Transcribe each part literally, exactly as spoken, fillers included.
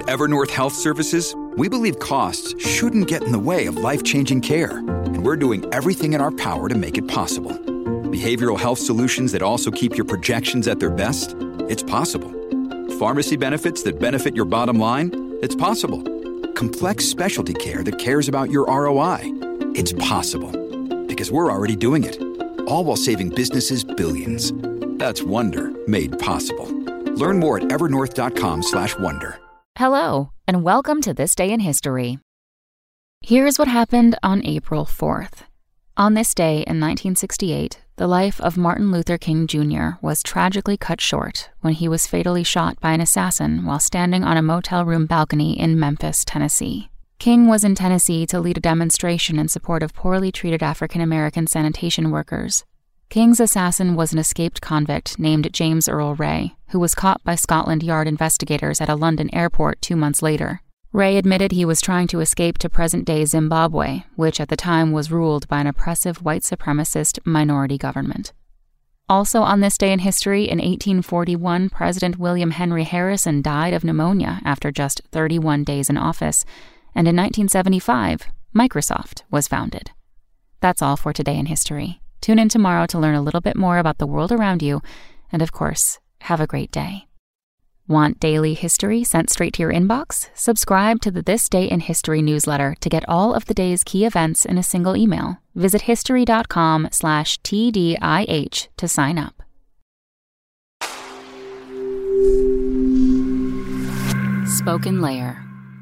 Evernorth Health Services, we believe costs shouldn't get in the way of life-changing care, and we're doing everything in our power to make it possible. Behavioral health solutions that also keep your projections at their best? It's possible. Pharmacy benefits that benefit your bottom line? It's possible. Complex specialty care that cares about your R O I? It's possible. Because we're already doing it. All while saving businesses billions. That's Wonder made possible. Learn more at evernorth.com slash wonder. Hello, and welcome to This Day in History. Here's what happened on April fourth. On this day in nineteen sixty-eight, the life of Martin Luther King Junior was tragically cut short when he was fatally shot by an assassin while standing on a motel room balcony in Memphis, Tennessee. King was in Tennessee to lead a demonstration in support of poorly treated African American sanitation workers. King's assassin was an escaped convict named James Earl Ray, who was caught by Scotland Yard investigators at a London airport two months later. Ray admitted he was trying to escape to present-day Zimbabwe, which at the time was ruled by an oppressive white supremacist minority government. Also on this day in history, in eighteen forty-one, President William Henry Harrison died of pneumonia after just thirty-one days in office, and in nineteen seventy-five, Microsoft was founded. That's all for today in history. Tune in tomorrow to learn a little bit more about the world around you, and of course, have a great day. Want daily history sent straight to your inbox? Subscribe to the This Day in History newsletter to get all of the day's key events in a single email. Visit history.com slash TDIH to sign up. Spoken Layer.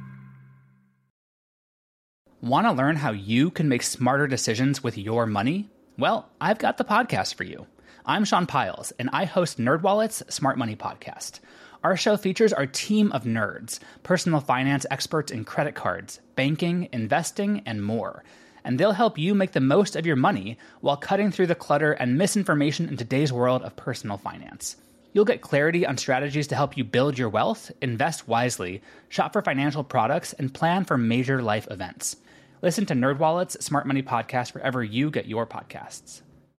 Want to learn how you can make smarter decisions with your money? Well, I've got the podcast for you. I'm Sean Piles, and I host NerdWallet's Smart Money Podcast. Our show features our team of nerds, personal finance experts in credit cards, banking, investing, and more. And they'll help you make the most of your money while cutting through the clutter and misinformation in today's world of personal finance. You'll get clarity on strategies to help you build your wealth, invest wisely, shop for financial products, and plan for major life events. Listen to NerdWallet's Smart Money Podcast wherever you get your podcasts.